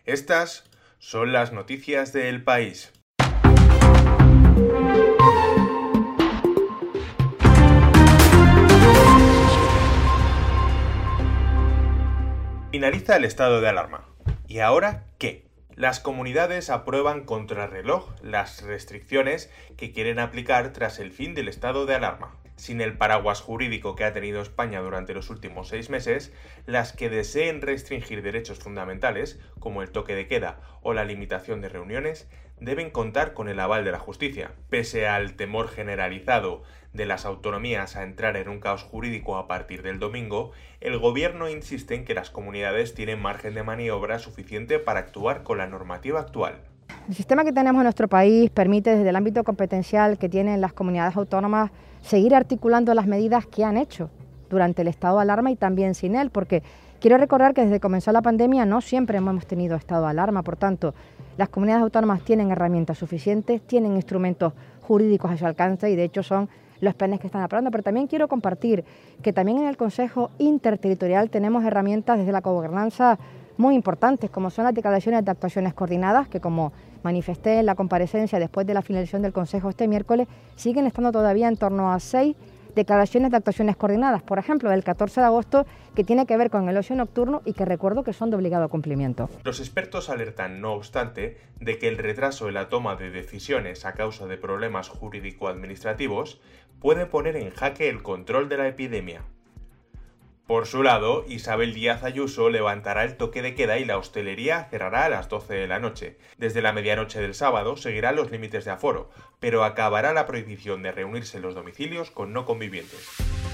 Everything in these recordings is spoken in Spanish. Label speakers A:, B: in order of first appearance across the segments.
A: Estas son las noticias del país. Finaliza el estado de alarma. ¿Y ahora qué? Las comunidades aprueban contrarreloj las restricciones que quieren aplicar tras el fin del estado de alarma. Sin el paraguas jurídico que ha tenido España durante los últimos 6 meses, las que deseen restringir derechos fundamentales, como el toque de queda o la limitación de reuniones, deben contar con el aval de la justicia. Pese al temor generalizado de las autonomías a entrar en un caos jurídico a partir del domingo, el gobierno insiste en que las comunidades tienen margen de maniobra suficiente para actuar con la normativa actual.
B: El sistema que tenemos en nuestro país permite, desde el ámbito competencial que tienen las comunidades autónomas, seguir articulando las medidas que han hecho durante el estado de alarma y también sin él, porque quiero recordar que desde que comenzó la pandemia no siempre hemos tenido estado de alarma. Por tanto, las comunidades autónomas tienen herramientas suficientes, tienen instrumentos jurídicos a su alcance y de hecho son los planes que están aprobando. Pero también quiero compartir que también en el Consejo Interterritorial tenemos herramientas desde la cogobernanza muy importantes, como son las declaraciones de actuaciones coordinadas, que como manifesté en la comparecencia después de la finalización del Consejo este miércoles, siguen estando todavía en torno a 6 declaraciones de actuaciones coordinadas. Por ejemplo, el 14 de agosto, que tiene que ver con el ocio nocturno y que recuerdo que son de obligado cumplimiento.
A: Los expertos alertan, no obstante, de que el retraso en la toma de decisiones a causa de problemas jurídico-administrativos puede poner en jaque el control de la epidemia. Por su lado, Isabel Díaz Ayuso levantará el toque de queda y la hostelería cerrará a las 12 de la noche. Desde la medianoche del sábado seguirán los límites de aforo, pero acabará la prohibición de reunirse en los domicilios con no convivientes.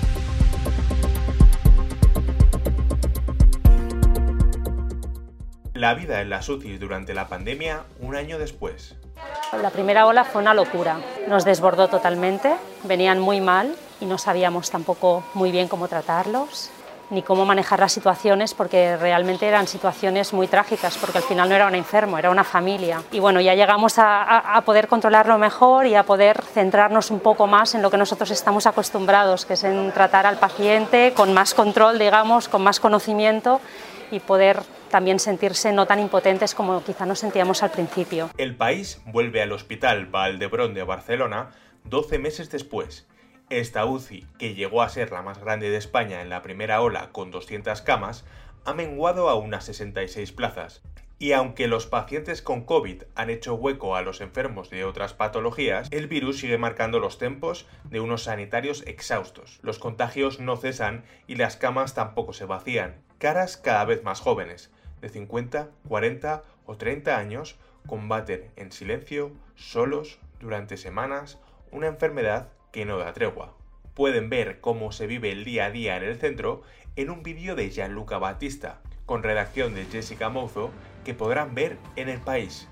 A: La vida en las UCIs durante la pandemia, un año después.
C: La primera ola fue una locura, nos desbordó totalmente, venían muy mal y no sabíamos tampoco muy bien cómo tratarlos, ni cómo manejar las situaciones, porque realmente eran situaciones muy trágicas, porque al final no era un enfermo, era una familia. Y bueno, ya llegamos a poder controlarlo mejor y a poder centrarnos un poco más en lo que nosotros estamos acostumbrados, que es en tratar al paciente con más control, digamos, con más conocimiento y poder también sentirse no tan impotentes como quizá nos sentíamos al principio.
A: El país vuelve al Hospital Vall d'Hebron de Barcelona 12 meses después. Esta UCI, que llegó a ser la más grande de España en la primera ola con 200 camas, ha menguado a unas 66 plazas. Y aunque los pacientes con COVID han hecho hueco a los enfermos de otras patologías, el virus sigue marcando los tempos de unos sanitarios exhaustos. Los contagios no cesan y las camas tampoco se vacían. Caras cada vez más jóvenes, de 50, 40 o 30 años, combaten en silencio, solos, durante semanas, una enfermedad que no da tregua. Pueden ver cómo se vive el día a día en el centro en un vídeo de Gianluca Battista, con redacción de Jessica Mouzo, que podrán ver en El País.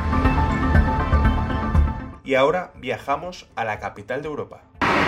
A: Y ahora viajamos a la capital de Europa.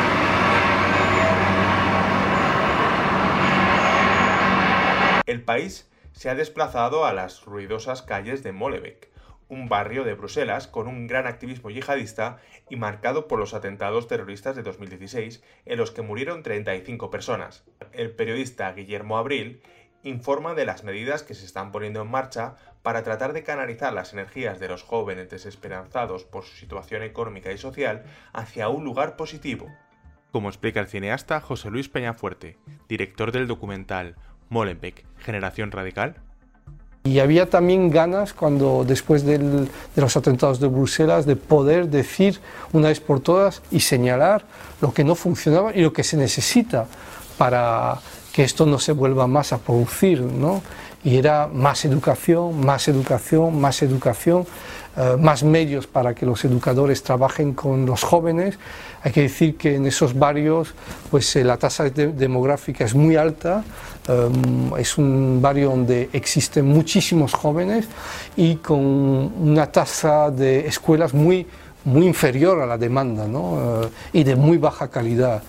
A: El País se ha desplazado a las ruidosas calles de Molenbeek, un barrio de Bruselas con un gran activismo yihadista y marcado por los atentados terroristas de 2016, en los que murieron 35 personas. El periodista Guillermo Abril informa de las medidas que se están poniendo en marcha para tratar de canalizar las energías de los jóvenes desesperanzados por su situación económica y social hacia un lugar positivo. Como explica el cineasta José Luis Peñafuerte, director del documental Molenbeek, Generación Radical.
D: Y había también ganas, después de los atentados de Bruselas, de poder decir una vez por todas y señalar lo que no funcionaba y lo que se necesita para que esto no se vuelva más a producir, ¿no? Y era más educación, más educación, más educación, más medios para que los educadores trabajen con los jóvenes. Hay que decir que en esos barrios pues, la tasa demográfica es muy alta, es un barrio donde existen muchísimos jóvenes y con una tasa de escuelas muy inferior a la demanda, ¿no? Y de muy baja calidad.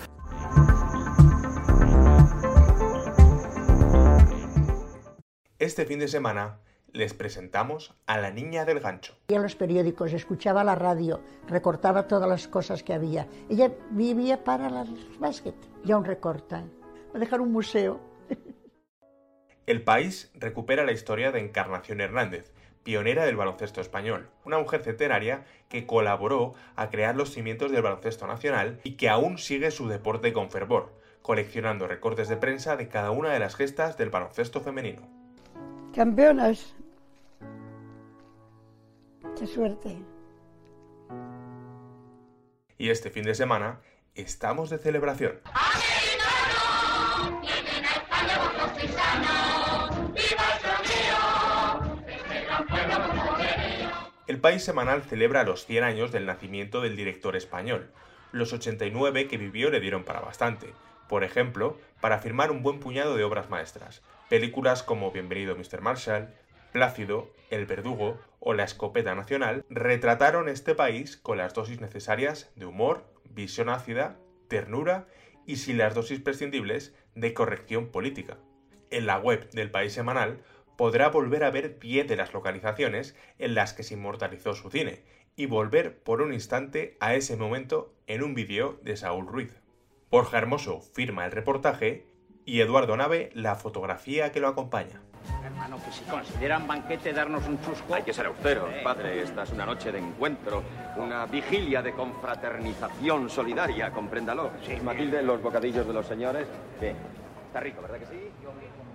A: Este fin de semana les presentamos a la niña del gancho.
E: Leía los periódicos, escuchaba la radio, recortaba todas las cosas que había. Ella vivía para las básquet, y aún recorta. Va a dejar un museo.
A: El País recupera la historia de Encarnación Hernández, pionera del baloncesto español, una mujer centenaria que colaboró a crear los cimientos del baloncesto nacional y que aún sigue su deporte con fervor, coleccionando recortes de prensa de cada una de las gestas del baloncesto femenino.
F: Campeonas. ¡Qué suerte!
A: Y este fin de semana estamos de celebración. El País semanal celebra los 100 años del nacimiento del director español. Los 89 que vivió le dieron para bastante. Por ejemplo, para firmar un buen puñado de obras maestras. Películas como Bienvenido Mr. Marshall, Plácido, El Verdugo o La Escopeta Nacional retrataron este país con las dosis necesarias de humor, visión ácida, ternura y sin las dosis prescindibles de corrección política. En la web del País semanal podrá volver a ver 10 de las localizaciones en las que se inmortalizó su cine y volver por un instante a ese momento en un vídeo de Saúl Ruiz. Borja Hermoso firma el reportaje y Eduardo Nave la fotografía que lo acompaña.
G: Hermano, que si consideran banquete darnos un chusco...
H: Hay que ser austero, padre. Esta es una noche de encuentro, una vigilia de confraternización solidaria, compréndalo.
G: Sí,
H: Matilde, los bocadillos de los señores. ¿Qué? Está rico, ¿verdad que sí?